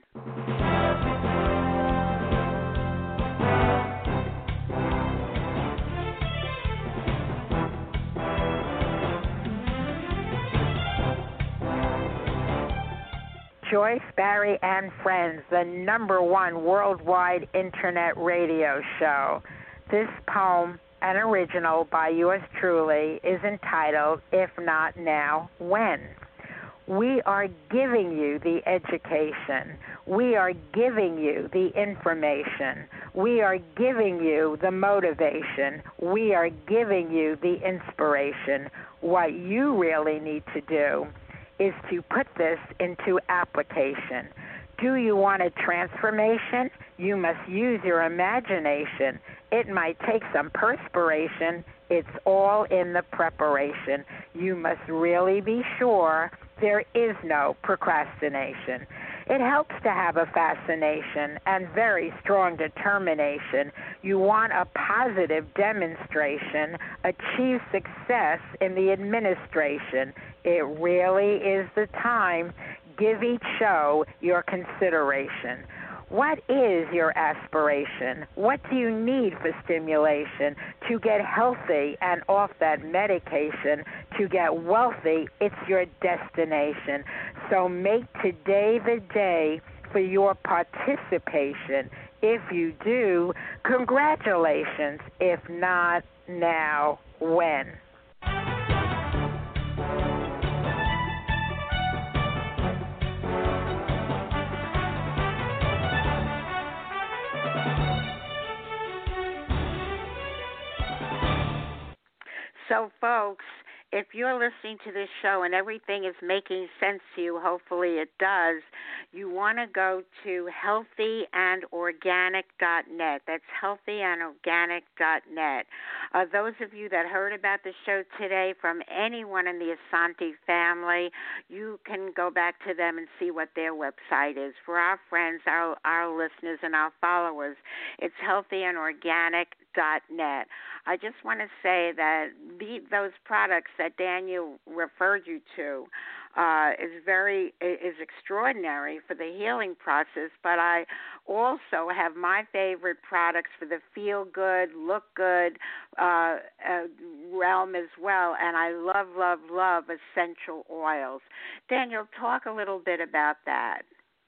Joyce, Barrie, and Friends, the #1 worldwide internet radio show. This poem, an original by yours truly, is entitled, If Not Now, When? We are giving you the education. We are giving you the information. We are giving you the motivation. We are giving you the inspiration. What you really need to do is to put this into application. Do you want a transformation? You must use your imagination. It might take some perspiration. It's all in the preparation. You must really be sure there is no procrastination. It helps to have a fascination and very strong determination. You want a positive demonstration, achieve success in the administration. It really is the time. Give each show your consideration. What is your aspiration? What do you need for stimulation to get healthy and off that medication? To get wealthy, it's your destination. So make today the day for your participation. If you do, congratulations. If not, now, when? So, folks, if you're listening to this show and everything is making sense to you, hopefully it does, you want to go to healthyandorganic.net. That's healthyandorganic.net. Those of you that heard about the show today from anyone in the Asante family, you can go back to them and see what their website is. For our friends, our listeners, and our followers, it's healthyandorganic.net. I just want to say that those products that Daniel referred you to is extraordinary for the healing process, but I also have my favorite products for the feel good, look good realm as well, and I love, love, love essential oils. Daniel, talk a little bit about that.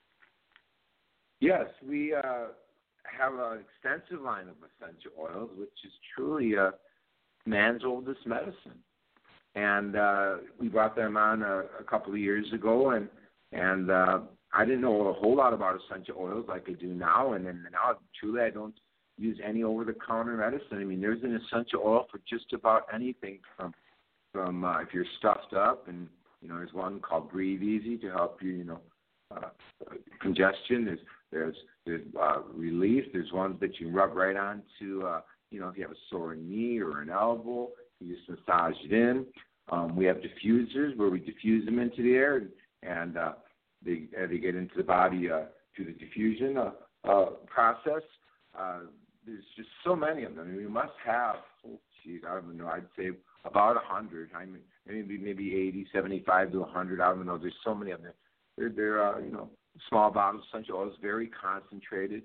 Yes, we have an extensive line of essential oils, which is truly man's oldest medicine. And we brought them on a couple of years ago, and I didn't know a whole lot about essential oils like I do now. And then now, truly, I don't use any over-the-counter medicine. I mean, there's an essential oil for just about anything from if you're stuffed up, and there's one called Breathe Easy to help you, congestion. There's relief. There's ones that you rub right onto, if you have a sore knee or an elbow, you just massage it in. We have diffusers where we diffuse them into the air, and they get into the body through the diffusion process. There's just so many of them. I mean, we must have, I don't know, I'd say about 100. I mean, maybe 80, 75 to 100. I don't know. There's so many of them. They're small bottles, essential oils, very concentrated,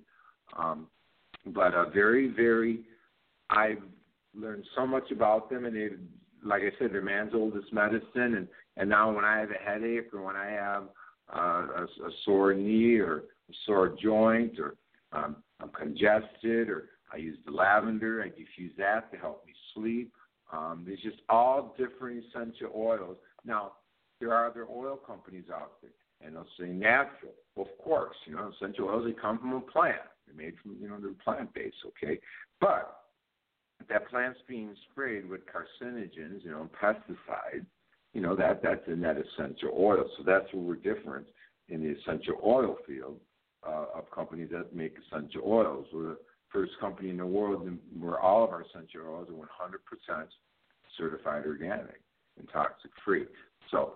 but very, very. I've learned so much about them, and they, like I said, they're man's oldest medicine. And now when I have a headache, or when I have a sore knee or a sore joint, or I'm congested, or I use the lavender, I diffuse that to help me sleep. There's just all different essential oils. Now, there are other oil companies out there, and they'll say natural. Well, of course, essential oils, they come from a plant. They're made from, they're plant-based, okay? But if that plant's being sprayed with carcinogens, pesticides, that's a net essential oil. So that's where we're different in the essential oil field of companies that make essential oils. We're the first company in the world where all of our essential oils are 100% certified organic and toxic-free. So,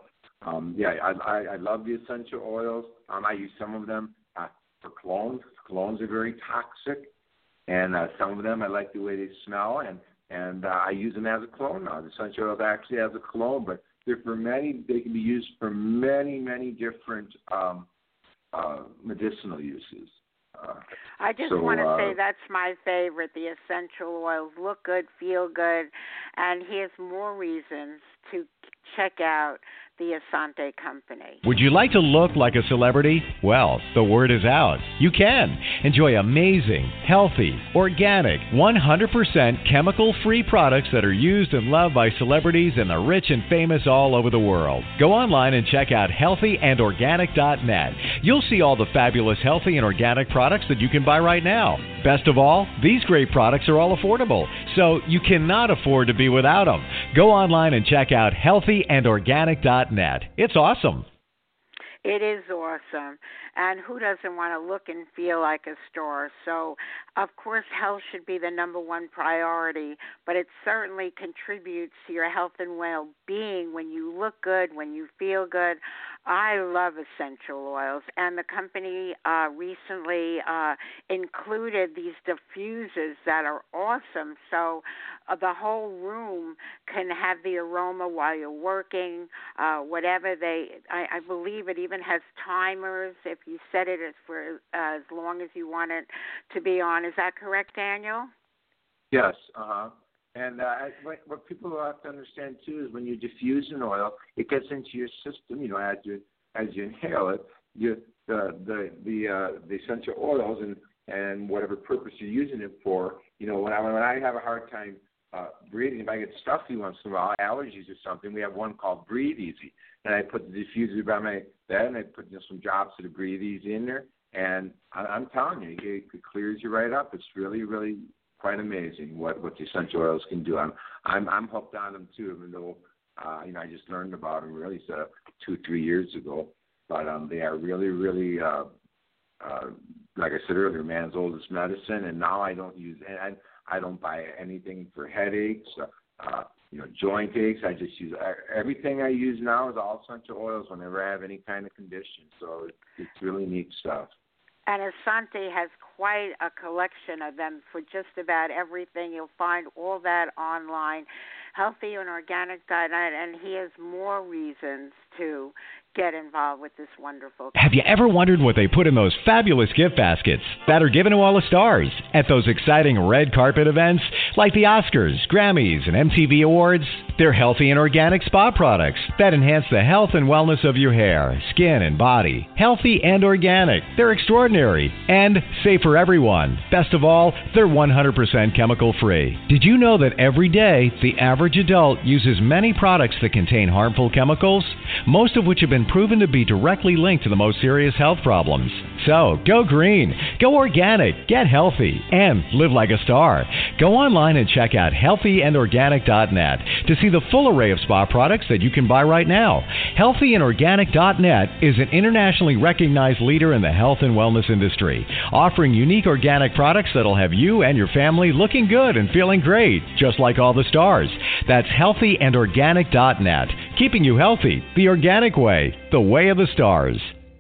I love the essential oils. I use some of them for colognes. Colognes are very toxic, and some of them I like the way they smell, and I use them as a cologne now. The essential oils actually as a cologne, but they can be used for many, many different medicinal uses. I just want to say that's my favorite, the essential oils. Look good, feel good, and here's more reasons to check out the Asante Company. Would you like to look like a celebrity? Well, the word is out. You can. Enjoy amazing, healthy, organic, 100% chemical-free products that are used and loved by celebrities and the rich and famous all over the world. Go online and check out healthyandorganic.net. You'll see all the fabulous healthy and organic products that you can buy right now. Best of all, these great products are all affordable, so you cannot afford to be without them. Go online and check out healthyandorganic.net. It's awesome. It is awesome. And who doesn't want to look and feel like a star? So, of course, health should be the number one priority, but it certainly contributes to your health and well-being when you look good, when you feel good. I love essential oils, and the company recently included these diffusers that are awesome. So the whole room can have the aroma while you're working, whatever I believe it even has timers if you set it for as long as you want it to be on. Is that correct, Daniel? Yes. And what people have to understand too is when you diffuse an oil, it gets into your system. You know, as you inhale it, the essential oils and whatever purpose you're using it for. You know, when I have a hard time breathing, if I get stuffy once in a while, allergies or something, we have one called Breathe Easy, and I put the diffuser by my bed, and I put some drops of the Breathe Easy in there, and I'm telling you, it clears you right up. It's really, really quite amazing what the essential oils can do. I'm hooked on them too, even though I just learned about them really 2-3 years ago. But they are really, really like I said earlier, man's oldest medicine. And now I don't buy anything for headaches, joint aches. I just use everything I use now is all essential oils whenever I have any kind of condition. So it's really neat stuff. And Asante has quite a collection of them for just about everything. You'll find all that online. Healthy and Organic Diet, and he has more reasons to get involved with this wonderful company. Have you ever wondered what they put in those fabulous gift baskets that are given to all the stars at those exciting red carpet events like the Oscars, Grammys, and MTV Awards? They're healthy and organic spa products that enhance the health and wellness of your hair, skin, and body. Healthy and organic. They're extraordinary and safe for everyone. Best of all, they're 100% chemical-free. Did you know that every day the average adult uses many products that contain harmful chemicals, most of which have been proven to be directly linked to the most serious health problems? So, go green, go organic, get healthy, and live like a star. Go online and check out healthyandorganic.net to see the full array of spa products that you can buy right now. Healthyandorganic.net is an internationally recognized leader in the health and wellness industry, offering unique organic products that'll have you and your family looking good and feeling great, just like all the stars. That's healthyandorganic.net, keeping you healthy the organic way, the way of the stars.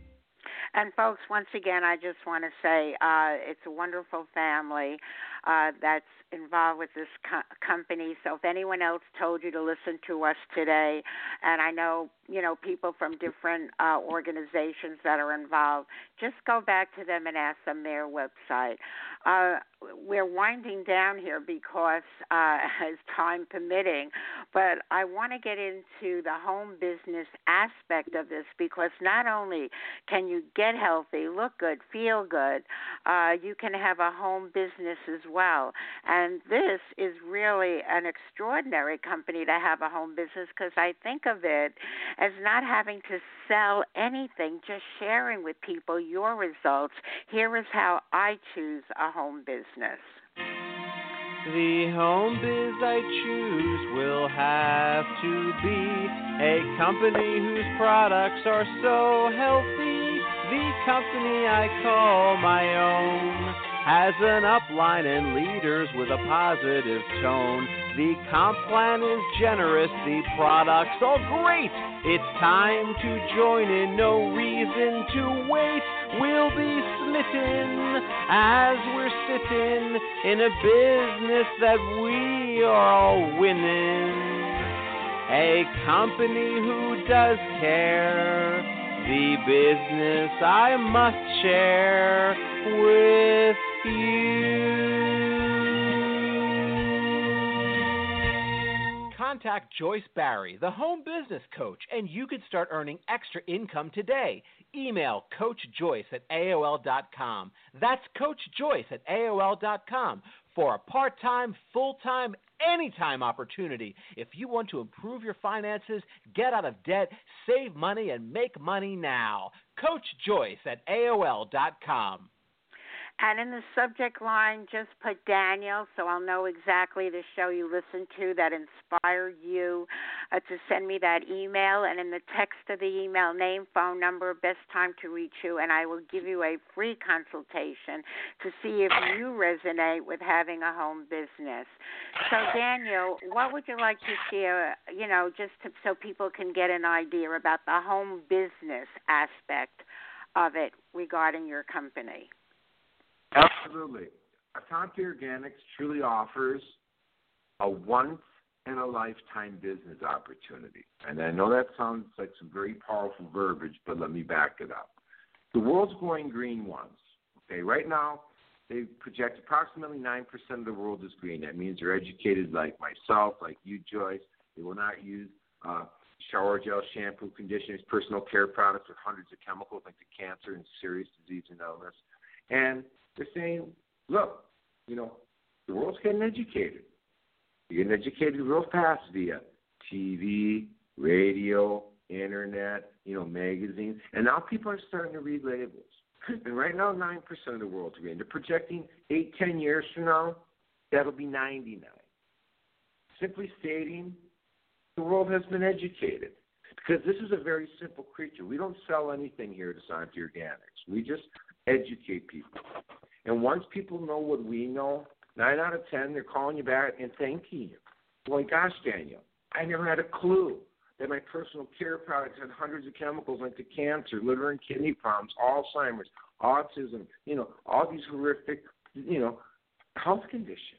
And folks, once again, I just want to say it's a wonderful family that's involved with this company. So if anyone else told you to listen to us today, and I know, people from different organizations that are involved, just go back to them and ask them their website. We're winding down here because as time permitting, but I want to get into the home business aspect of this because not only can you get healthy, look good, feel good, you can have a home business as well. And this is really an extraordinary company to have a home business because I think of it as not having to sell anything, just sharing with people your results. Here is how I choose a home business. The home biz I choose will have to be a company whose products are so healthy. The company I call my own has an upline and leaders with a positive tone. The comp plan is generous, the products all great. It's time to join in, no reason to wait. We'll be smitten as we're sitting in a business that we are all winning. A company who does care, the business I must share with you. Contact Joyce Barry, the home business coach, and you could start earning extra income today. Email CoachJoyce@AOL.com. That's CoachJoyce@AOL.com for a part-time, full-time, anytime opportunity. If you want to improve your finances, get out of debt, save money, and make money now. CoachJoyce@AOL.com. And in the subject line, just put Daniel, so I'll know exactly the show you listened to that inspired you to send me that email. And in the text of the email, name, phone number, best time to reach you, and I will give you a free consultation to see if you resonate with having a home business. So, Daniel, what would you like to share, so people can get an idea about the home business aspect of it regarding your company? Absolutely. Asante Organics truly offers a once-in-a-lifetime business opportunity. And I know that sounds like some very powerful verbiage, but let me back it up. The world's going green once. Okay, right now, they project approximately 9% of the world is green. That means they're educated like myself, like you, Joyce. They will not use shower gel, shampoo, conditioners, personal care products with hundreds of chemicals like the cancer and serious disease and illness. And they're saying, look, the world's getting educated. You're getting educated real fast via TV, radio, internet, magazines. And now people are starting to read labels. And right now, 9% of the world's green. They're projecting 8-10 years from now, that'll be 99. Simply stating, the world has been educated. Because this is a very simple creature. We don't sell anything here at Asante Organics. We just educate people. And once people know what we know, 9 out of 10, they're calling you back and thanking you. Going, gosh, Daniel, I never had a clue that my personal care products had hundreds of chemicals like the cancer, liver and kidney problems, Alzheimer's, autism, all these horrific, health conditions.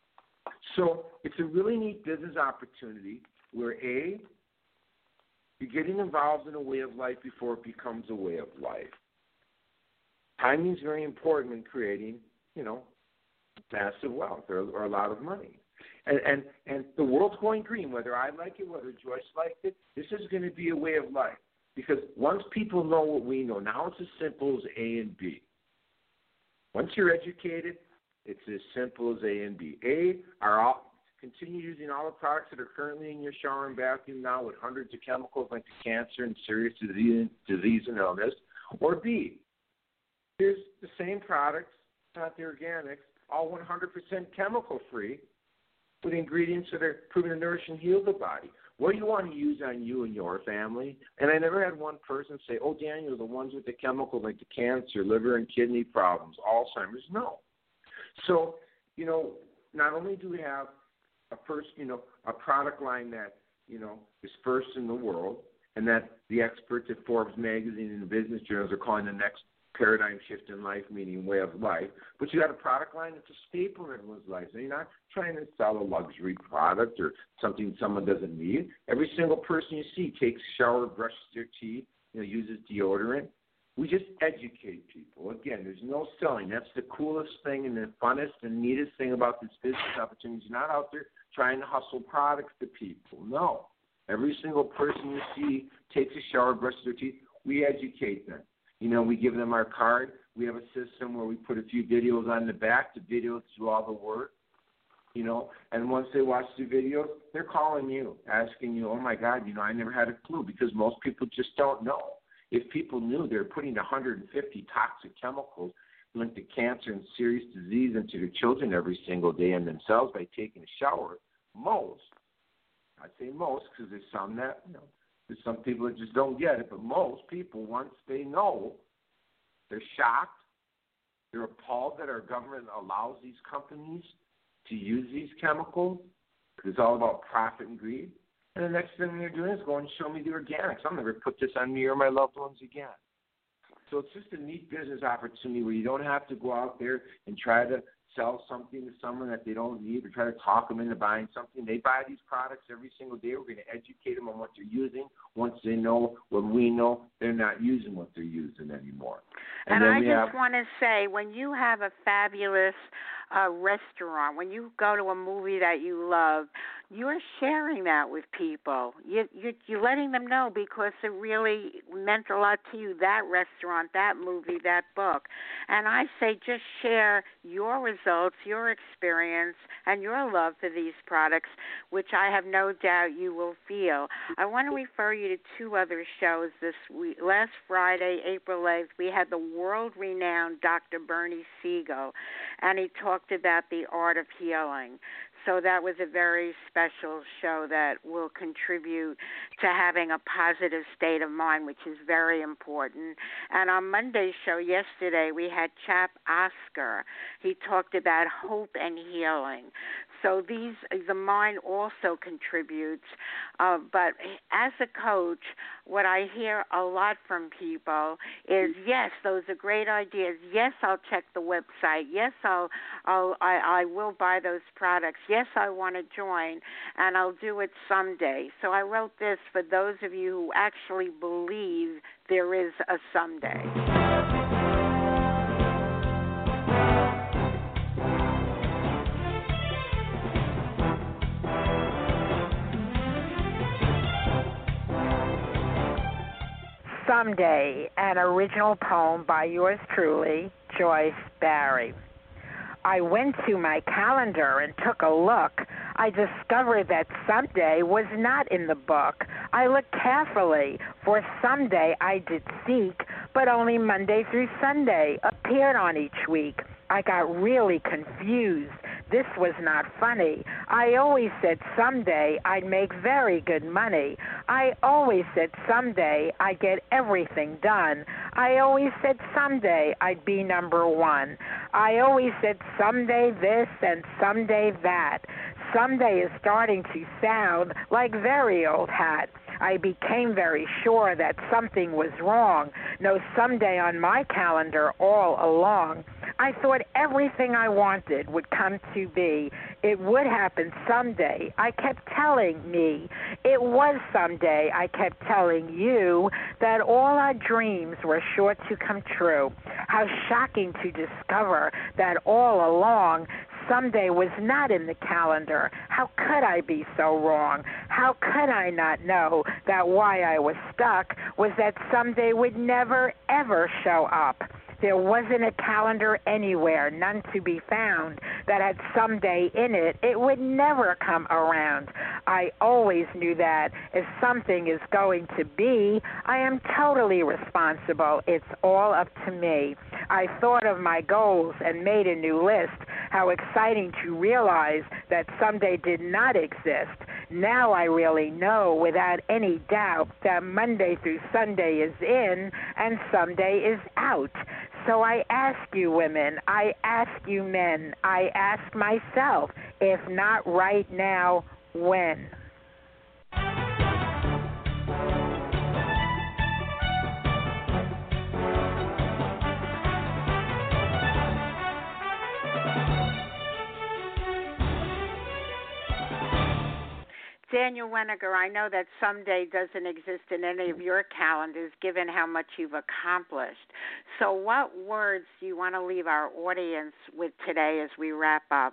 So it's a really neat business opportunity where, A, you're getting involved in a way of life before it becomes a way of life. Timing is very important in creating, massive wealth or a lot of money. And the world's going green, whether I like it, whether Joyce liked it, this is going to be a way of life. Because once people know what we know, now it's as simple as A and B. Once you're educated, it's as simple as A and B. Continue using all the products that are currently in your shower and bathroom now with hundreds of chemicals like the cancer and serious disease and illness. Or B, here's the same products, not the organics, all 100% chemical-free with ingredients that are proven to nourish and heal the body. What do you want to use on you and your family? And I never had one person say, oh, Daniel, the ones with the chemicals like the cancer, liver and kidney problems, Alzheimer's. No. So, not only do we have a product line that, is first in the world and that the experts at Forbes magazine and the business journals are calling the next paradigm shift in life, meaning way of life. But you got a product line that's a staple in everyone's life. So you're not trying to sell a luxury product or something someone doesn't need. Every single person you see takes a shower, brushes their teeth, uses deodorant. We just educate people. Again, there's no selling. That's the coolest thing and the funnest and neatest thing about this business opportunity. You're not out there trying to hustle products to people. No. Every single person you see takes a shower, brushes their teeth. We educate them. We give them our card. We have a system where we put a few videos on the back. The videos do all the work, And once they watch the videos, they're calling you, asking you, oh, my God, I never had a clue, because most people just don't know. If people knew they're putting 150 toxic chemicals linked to cancer and serious disease into their children every single day and themselves by taking a shower, I'd say most, because there's some that, there's some people that just don't get it, but most people, once they know, they're shocked, they're appalled that our government allows these companies to use these chemicals, because it's all about profit and greed. And the next thing they're doing is going to show me the organics. I'll never put this on me or my loved ones again. So it's just a neat business opportunity where you don't have to go out there and try to sell something to someone that they don't need or try to talk them into buying something. They buy these products every single day. We're going to educate them on what they're using. Once they know what we know, they're not using what they're using anymore. And I just want to say, when you have a fabulous a restaurant, when you go to a movie that you love, you're sharing that with people. You're letting them know because it really meant a lot to you, that restaurant, that movie, that book. And I say just share your results, your experience, and your love for these products, which I have no doubt you will feel. I want to refer you to two other shows this week. Last Friday, April 8th, we had the world-renowned Dr. Bernie Siegel, and he talked about the art of healing. So that was a very special show that will contribute to having a positive state of mind, which is very important. And on Monday's show yesterday, we had Chap Oscar. He talked about hope and healing. So the mind also contributes. But as a coach, what I hear a lot from people is, yes, those are great ideas. Yes, I'll check the website. Yes, I will buy those products. Yes, I want to join, and I'll do it someday. So I wrote this for those of you who actually believe there is a someday. Someday, an original poem by yours truly, Joyce Barry. I went to my calendar and took a look. I discovered that someday was not in the book. I looked carefully, for someday I did seek, but only Monday through Sunday appeared on each week. I got really confused. This was not funny. I always said someday I'd make very good money. I always said someday I'd get everything done. I always said someday I'd be number one. I always said someday this and someday that. Someday is starting to sound like very old hat. I became very sure that something was wrong. No someday on my calendar all along. I thought everything I wanted would come to be. It would happen someday. I kept telling me. It was someday. I kept telling you that all our dreams were sure to come true. How shocking to discover that all along someday was not in the calendar. How could I be so wrong? How could I not know that why I was stuck was that someday would never, ever show up? There wasn't a calendar anywhere, none to be found, that had someday in it. It would never come around. I always knew that if something is going to be, I am totally responsible. It's all up to me. I thought of my goals and made a new list. How exciting to realize that someday did not exist. Now I really know without any doubt that Monday through Sunday is in and someday is out. So I ask you women, I ask you men, I ask myself, if not right now, when? Daniel Weniger, I know that someday doesn't exist in any of your calendars, given how much you've accomplished. So what words do you want to leave our audience with today as we wrap up?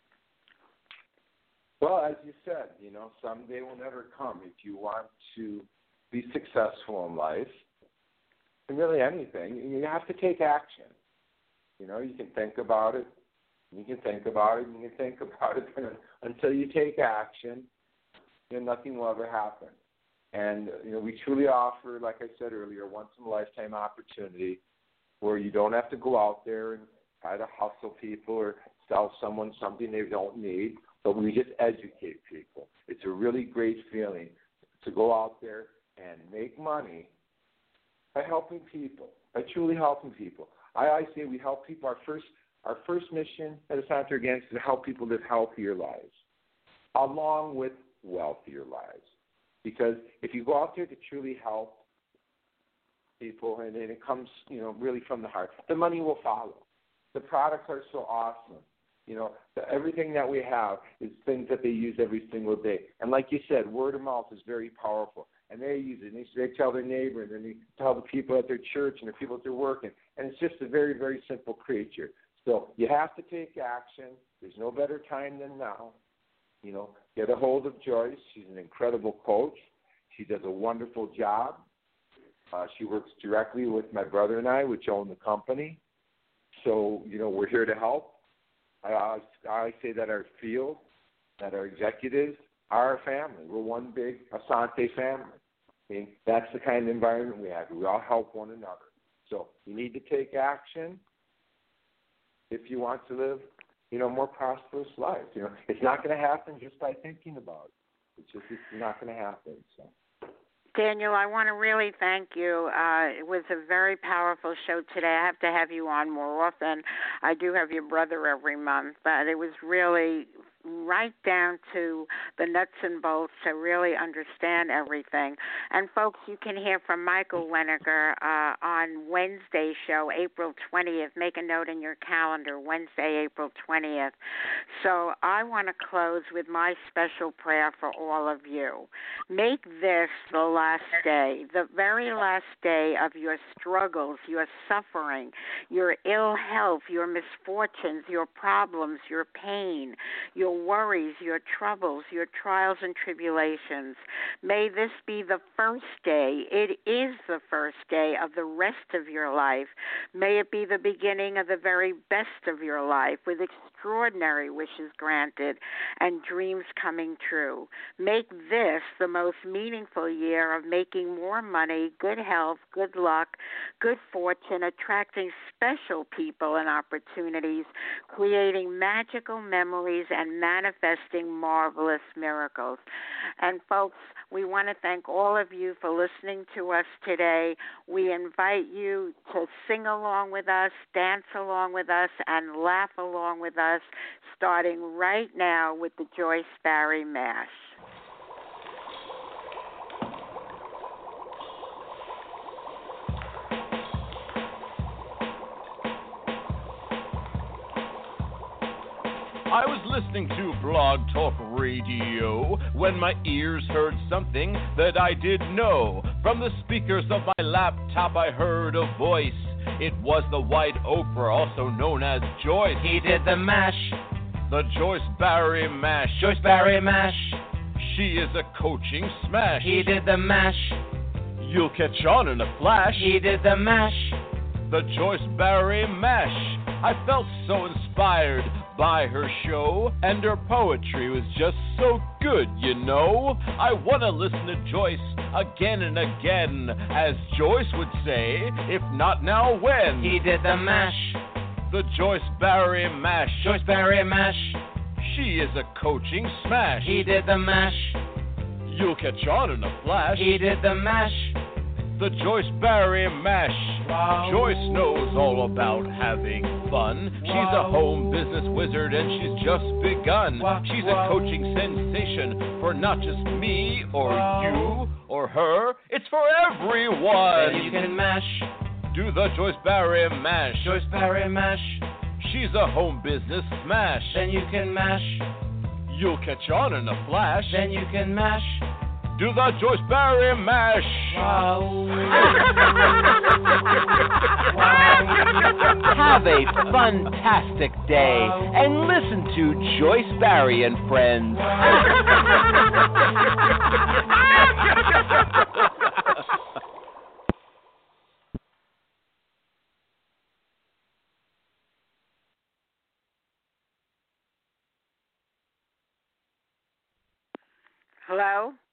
Well, as you said, someday will never come. If you want to be successful in life, and really anything, you have to take action. You can think about it, you can think about it, and you can think about it until you take action. Nothing will ever happen. And, we truly offer, like I said earlier, a once-in-a-lifetime opportunity where you don't have to go out there and try to hustle people or sell someone something they don't need, but we just educate people. It's a really great feeling to go out there and make money by helping people, by truly helping people. I say we help people. Our first mission at Asante Organics is to help people live healthier lives, along with wealthier lives. Because if you go out there to truly help people and it comes, really from the heart, the money will follow. The products are so awesome. Everything that we have is things that they use every single day. And like you said, word of mouth is very powerful. And they use it. And they tell their neighbor, and then they tell the people at their church and the people at their work. And it's just a very, very simple creature. So you have to take action. There's no better time than now. Get a hold of Joyce. She's an incredible coach. She does a wonderful job. She works directly with my brother and I, which own the company. So, we're here to help. I say that our field, that our executives are a family. We're one big Asante family. That's the kind of environment we have. We all help one another. So you need to take action if you want to live, a more prosperous life. It's not going to happen just by thinking about it. It's not going to happen. So. Daniel, I want to really thank you. It was a very powerful show today. I have to have you on more often. I do have your brother every month, but it was really right down to the nuts and bolts to really understand everything. And folks, you can hear from Michael Weniger on Wednesday's show, April 20th. Make a note in your calendar, Wednesday, April 20th. So I want to close with my special prayer for all of you. Make this the last day, the very last day of your struggles, your suffering, your ill health, your misfortunes, your problems, your pain, your worries, your troubles, your trials and tribulations. May this be the first day. It is the first day of the rest of your life. May it be the beginning of the very best of your life, with extraordinary wishes granted and dreams coming true. Make this the most meaningful year of making more money, good health, good luck, good fortune, attracting special people and opportunities, creating magical memories, and manifesting marvelous miracles. And folks, we want to thank all of you for listening to us today. We invite you to sing along with us, dance along with us, and laugh along with us, starting right now with the Joyce Barrie Mash. I was listening to Blog Talk Radio when my ears heard something that I didn't know. From the speakers of my laptop I heard a voice. It was the White Oprah, also known as Joyce. He did the mash. The Joyce Barrie Mash. Joyce Barrie Mash. She is a coaching smash. He did the mash. You'll catch on in a flash. He did the mash. The Joyce Barrie Mash. I felt so inspired by her show, and her poetry was just so good, I want to listen to Joyce again and again, as Joyce would say, if not now, when? He did the mash. The Joyce Barrie Mash. Joyce Barrie Mash. She is a coaching smash. He did the mash. You'll catch on in a flash. He did the mash. The Joyce Barrie Mash. Wow. Joyce knows all about having fun. Wow. She's a home business wizard and she's just begun. Wow. She's a coaching sensation for not just me or you or her. It's for everyone. Then you can mash. Do the Joyce Barrie Mash. Joyce Barrie Mash. She's a home business smash. Then you can mash. You'll catch on in a flash. Then you can mash. Do the Joyce Barrie Mash. Wow. Have a fantastic day and listen to Joyce Barrie and Friends. Hello?